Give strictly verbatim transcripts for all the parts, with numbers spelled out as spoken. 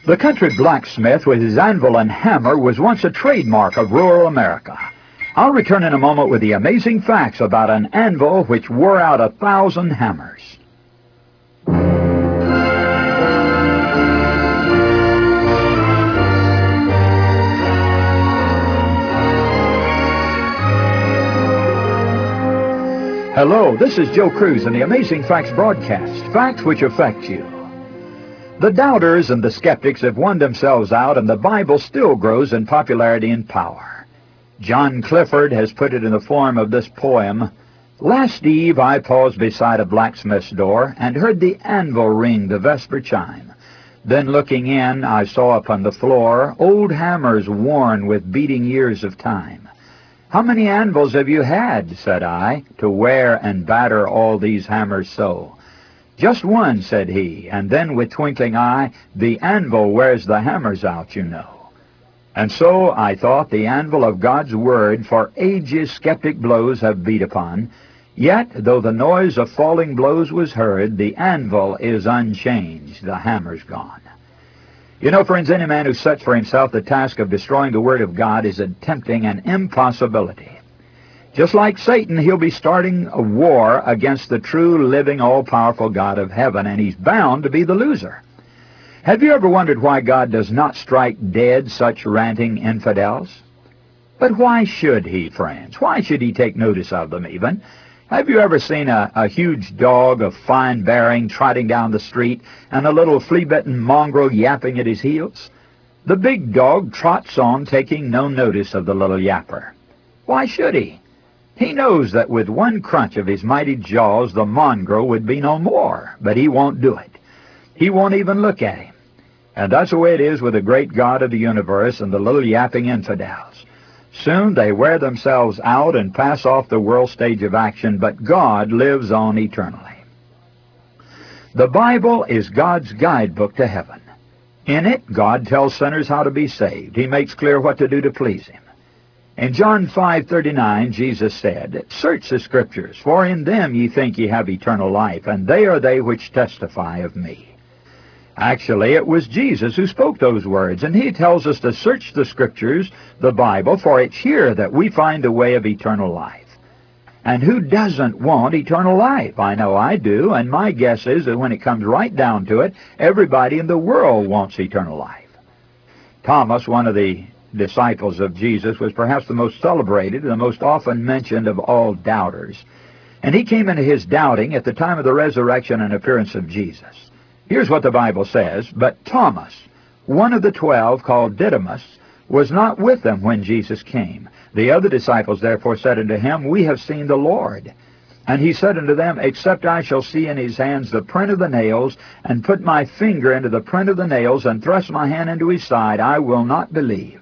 The country blacksmith with his anvil and hammer was once a trademark of rural America. I'll return in a moment with the amazing facts about an anvil which wore out a thousand hammers. Hello, this is Joe Cruz in the Amazing Facts broadcast, facts which affect you. The doubters and the skeptics have won themselves out, and the Bible still grows in popularity and power. John Clifford has put it in the form of this poem. Last eve I paused beside a blacksmith's door, and heard the anvil ring the vesper chime. Then looking in, I saw upon the floor old hammers worn with beating years of time. How many anvils have you had, said I, to wear and batter all these hammers so? Just one, said he, and then with twinkling eye, the anvil wears the hammers out, you know. And so, I thought, the anvil of God's Word for ages skeptic blows have beat upon, yet, though the noise of falling blows was heard, the anvil is unchanged, the hammer's gone. You know, friends, any man who sets for himself the task of destroying the Word of God is attempting an impossibility. Just like Satan, he'll be starting a war against the true, living, all-powerful God of heaven, and he's bound to be the loser. Have you ever wondered why God does not strike dead such ranting infidels? But why should he, friends? Why should he take notice of them, even? Have you ever seen a, a huge dog of fine bearing trotting down the street and a little flea-bitten mongrel yapping at his heels? The big dog trots on, taking no notice of the little yapper. Why should he? He knows that with one crunch of his mighty jaws the mongrel would be no more, but he won't do it. He won't even look at him. And that's the way it is with the great God of the universe and the little yapping infidels. Soon they wear themselves out and pass off the world stage of action, but God lives on eternally. The Bible is God's guidebook to heaven. In it, God tells sinners how to be saved. He makes clear what to do to please Him. In John five thirty-nine, Jesus said, Search the Scriptures, for in them ye think ye have eternal life, and they are they which testify of me. Actually, it was Jesus who spoke those words, and He tells us to search the Scriptures, the Bible, for it's here that we find the way of eternal life. And who doesn't want eternal life? I know I do, and my guess is that when it comes right down to it, everybody in the world wants eternal life. Thomas, one of the disciples of Jesus, was perhaps the most celebrated and the most often mentioned of all doubters. And he came into his doubting at the time of the resurrection and appearance of Jesus. Here's what the Bible says, But Thomas, one of the twelve, called Didymus, was not with them when Jesus came. The other disciples therefore said unto him, We have seen the Lord. And he said unto them, Except I shall see in his hands the print of the nails, and put my finger into the print of the nails, and thrust my hand into his side, I will not believe.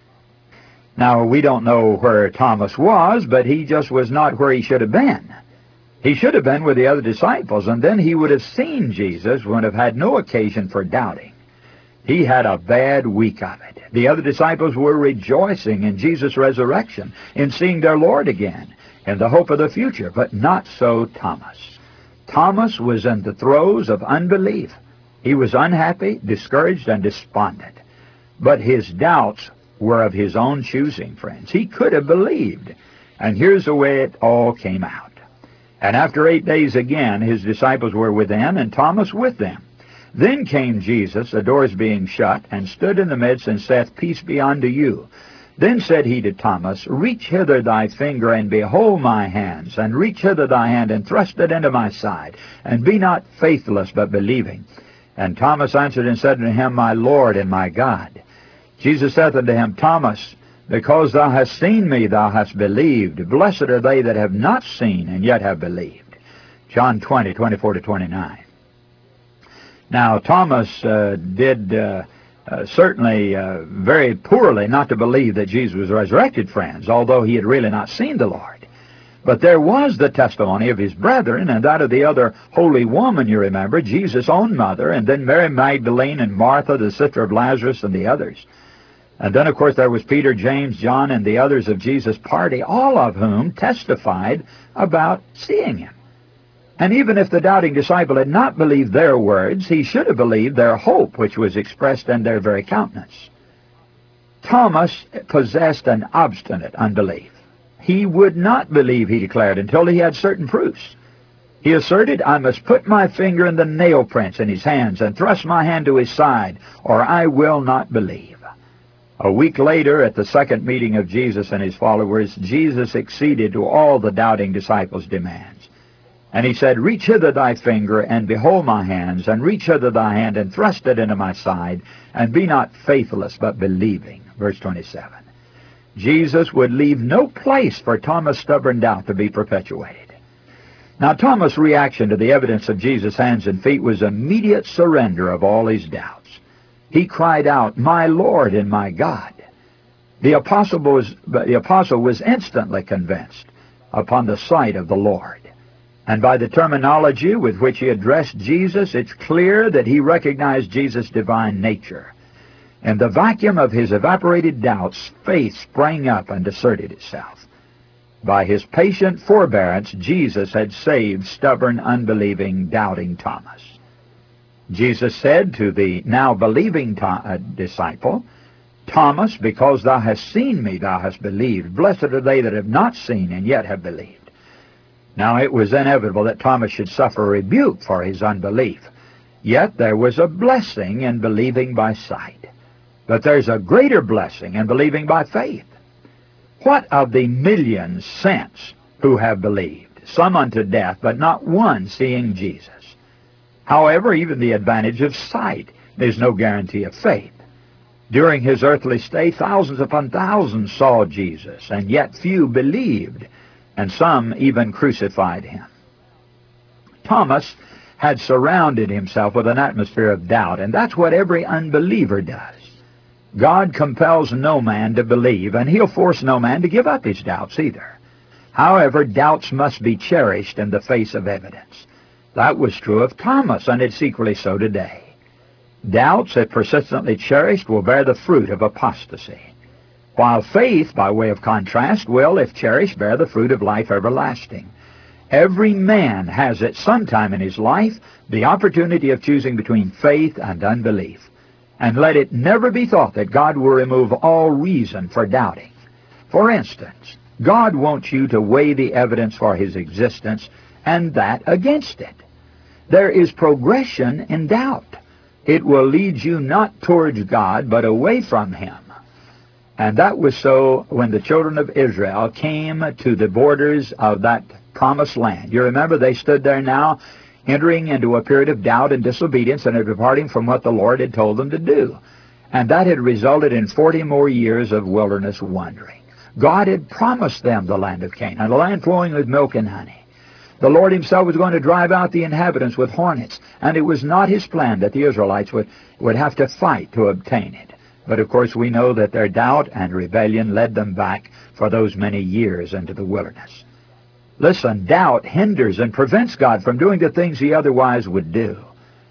Now, we don't know where Thomas was, but he just was not where he should have been. He should have been with the other disciples, and then he would have seen Jesus, would have had no occasion for doubting. He had a bad week of it. The other disciples were rejoicing in Jesus' resurrection, in seeing their Lord again, in the hope of the future, but not so Thomas. Thomas was in the throes of unbelief. He was unhappy, discouraged, and despondent. But his doubts were of his own choosing, friends. He could have believed. And here's the way it all came out. And after eight days again, his disciples were within, and Thomas with them. Then came Jesus, the doors being shut, and stood in the midst, and saith, Peace be unto you. Then said he to Thomas, Reach hither thy finger, and behold my hands, and reach hither thy hand, and thrust it into my side, and be not faithless, but believing. And Thomas answered and said unto him, My Lord and my God. Jesus saith unto him, Thomas, because thou hast seen me, thou hast believed. Blessed are they that have not seen, and yet have believed. John twenty, twenty-four to twenty-nine. Now, Thomas uh, did uh, uh, certainly uh, very poorly not to believe that Jesus was resurrected, friends, although he had really not seen the Lord. But there was the testimony of his brethren, and that of the other holy woman, you remember, Jesus' own mother, and then Mary Magdalene and Martha, the sister of Lazarus, and the others. And then, of course, there was Peter, James, John, and the others of Jesus' party, all of whom testified about seeing him. And even if the doubting disciple had not believed their words, he should have believed their hope, which was expressed in their very countenance. Thomas possessed an obstinate unbelief. He would not believe, he declared, until he had certain proofs. He asserted, I must put my finger in the nail prints in his hands and thrust my hand to his side, or I will not believe. A week later, at the second meeting of Jesus and his followers, Jesus acceded to all the doubting disciples' demands. And he said, reach hither thy finger, and behold my hands, and reach hither thy hand, and thrust it into my side, and be not faithless, but believing. Verse twenty-seven. Jesus would leave no place for Thomas' stubborn doubt to be perpetuated. Now, Thomas' reaction to the evidence of Jesus' hands and feet was immediate surrender of all his doubts. He cried out, my Lord and my God. The apostle was, the apostle was instantly convinced upon the sight of the Lord. And by the terminology with which he addressed Jesus, it's clear that he recognized Jesus' divine nature. In the vacuum of his evaporated doubts, faith sprang up and asserted itself. By his patient forbearance, Jesus had saved stubborn, unbelieving, doubting Thomas. Jesus said to the now believing to uh, disciple, Thomas, because thou hast seen me, thou hast believed. Blessed are they that have not seen and yet have believed. Now it was inevitable that Thomas should suffer rebuke for his unbelief. Yet there was a blessing in believing by sight. But there's a greater blessing in believing by faith. What of the millions since who have believed, some unto death, but not one seeing Jesus? However, even the advantage of sight is no guarantee of faith. During his earthly stay, thousands upon thousands saw Jesus, and yet few believed, and some even crucified him. Thomas had surrounded himself with an atmosphere of doubt, and that's what every unbeliever does. God compels no man to believe, and he'll force no man to give up his doubts either. However, doubts must be cherished in the face of evidence. That was true of Thomas, and it's equally so today. Doubts, if persistently cherished, will bear the fruit of apostasy, while faith, by way of contrast, will, if cherished, bear the fruit of life everlasting. Every man has at some time in his life the opportunity of choosing between faith and unbelief. And let it never be thought that God will remove all reason for doubting. For instance, God wants you to weigh the evidence for his existence and that against it. There is progression in doubt. It will lead you not towards God, but away from him. And that was so when the children of Israel came to the borders of that promised land. You remember they stood there now, entering into a period of doubt and disobedience and departing from what the Lord had told them to do. And that had resulted in forty more years of wilderness wandering. God had promised them the land of Canaan, a land flowing with milk and honey. The Lord himself was going to drive out the inhabitants with hornets, and it was not his plan that the Israelites would, would have to fight to obtain it. But of course we know that their doubt and rebellion led them back for those many years into the wilderness. Listen, doubt hinders and prevents God from doing the things he otherwise would do.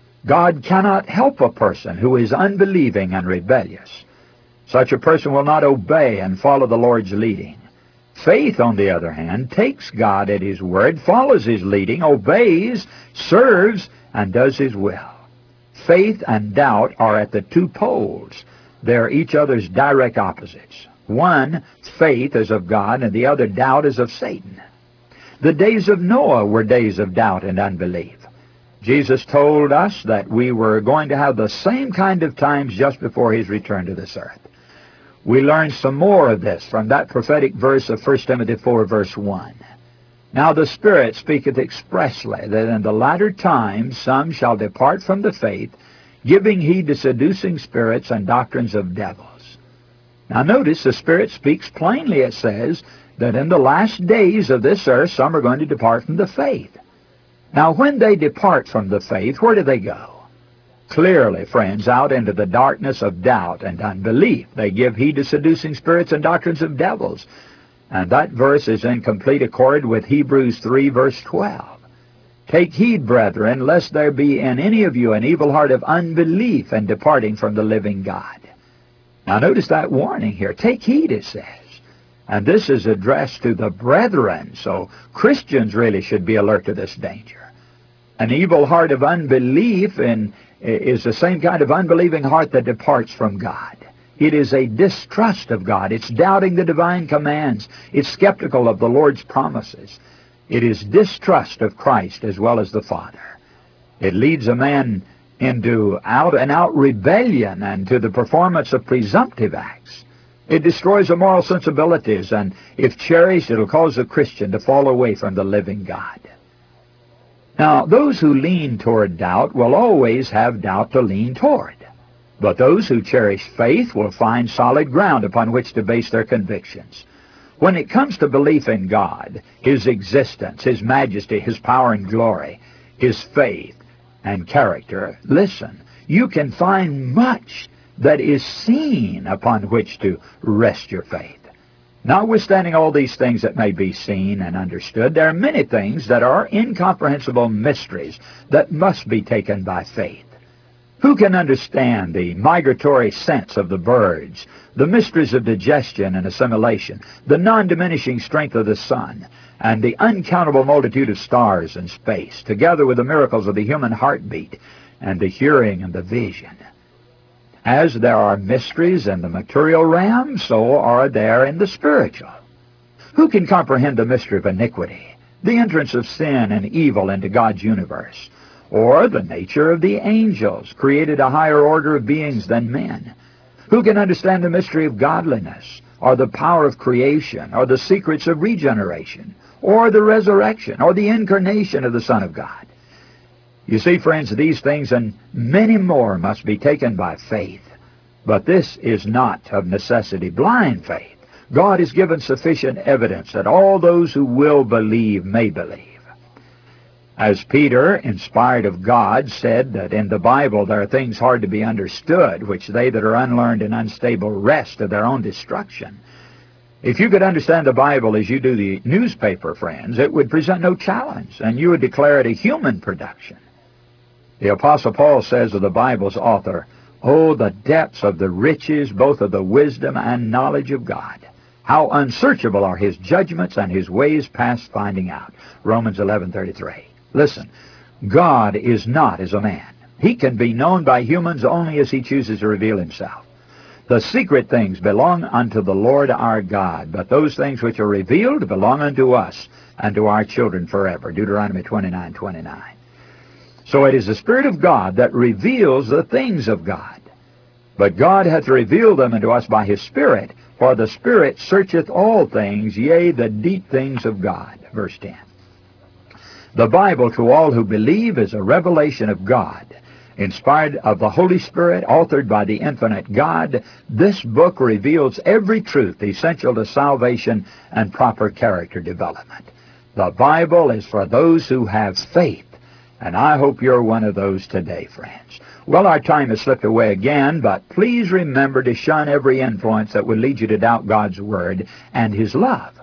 God cannot help a person who is unbelieving and rebellious. Such a person will not obey and follow the Lord's leading. Faith, on the other hand, takes God at his word, follows his leading, obeys, serves, and does his will. Faith and doubt are at the two poles. They are each other's direct opposites. One, faith, is of God, and the other, doubt, is of Satan. The days of Noah were days of doubt and unbelief. Jesus told us that we were going to have the same kind of times just before his return to this earth. We learn some more of this from that prophetic verse of First Timothy four, verse one. Now the Spirit speaketh expressly that in the latter times some shall depart from the faith, giving heed to seducing spirits and doctrines of devils. Now notice the Spirit speaks plainly. It says that in the last days of this earth some are going to depart from the faith. Now when they depart from the faith, where do they go? Clearly, friends, out into the darkness of doubt and unbelief. They give heed to seducing spirits and doctrines of devils. And that verse is in complete accord with Hebrews three, verse twelve. Take heed, brethren, lest there be in any of you an evil heart of unbelief and departing from the living God. Now notice that warning here. Take heed, it says. And this is addressed to the brethren, so Christians really should be alert to this danger. An evil heart of unbelief in, is the same kind of unbelieving heart that departs from God. It is a distrust of God. It's doubting the divine commands. It's skeptical of the Lord's promises. It is distrust of Christ as well as the Father. It leads a man into out-and-out rebellion and to the performance of presumptive acts. It destroys the moral sensibilities, and if cherished, it'll cause a Christian to fall away from the living God. Now, those who lean toward doubt will always have doubt to lean toward. But those who cherish faith will find solid ground upon which to base their convictions. When it comes to belief in God, His existence, His majesty, His power and glory, His faith and character, listen, you can find much that is seen upon which to rest your faith. Notwithstanding all these things that may be seen and understood, there are many things that are incomprehensible mysteries that must be taken by faith. Who can understand the migratory sense of the birds, the mysteries of digestion and assimilation, the non-diminishing strength of the sun, and the uncountable multitude of stars in space, together with the miracles of the human heartbeat and the hearing and the vision? As there are mysteries in the material realm, so are there in the spiritual. Who can comprehend the mystery of iniquity, the entrance of sin and evil into God's universe, or the nature of the angels, created a higher order of beings than men? Who can understand the mystery of godliness, or the power of creation, or the secrets of regeneration, or the resurrection, or the incarnation of the Son of God? You see, friends, these things and many more must be taken by faith. But this is not of necessity blind faith. God has given sufficient evidence that all those who will believe may believe. As Peter, inspired of God, said that in the Bible there are things hard to be understood, which they that are unlearned and unstable wrest of their own destruction. If you could understand the Bible as you do the newspaper, friends, it would present no challenge, and you would declare it a human production. The Apostle Paul says of the Bible's author, "Oh, the depths of the riches, both of the wisdom and knowledge of God. How unsearchable are His judgments and His ways past finding out." Romans eleven thirty-three. Listen, God is not as a man. He can be known by humans only as He chooses to reveal Himself. The secret things belong unto the Lord our God, but those things which are revealed belong unto us and to our children forever. Deuteronomy twenty-nine twenty-nine. So it is the Spirit of God that reveals the things of God. But God hath revealed them unto us by His Spirit, for the Spirit searcheth all things, yea, the deep things of God. Verse ten. The Bible, to all who believe, is a revelation of God. Inspired of the Holy Spirit, authored by the infinite God, this book reveals every truth essential to salvation and proper character development. The Bible is for those who have faith. And I hope you're one of those today, friends. Well, our time has slipped away again, but please remember to shun every influence that would lead you to doubt God's Word and His love.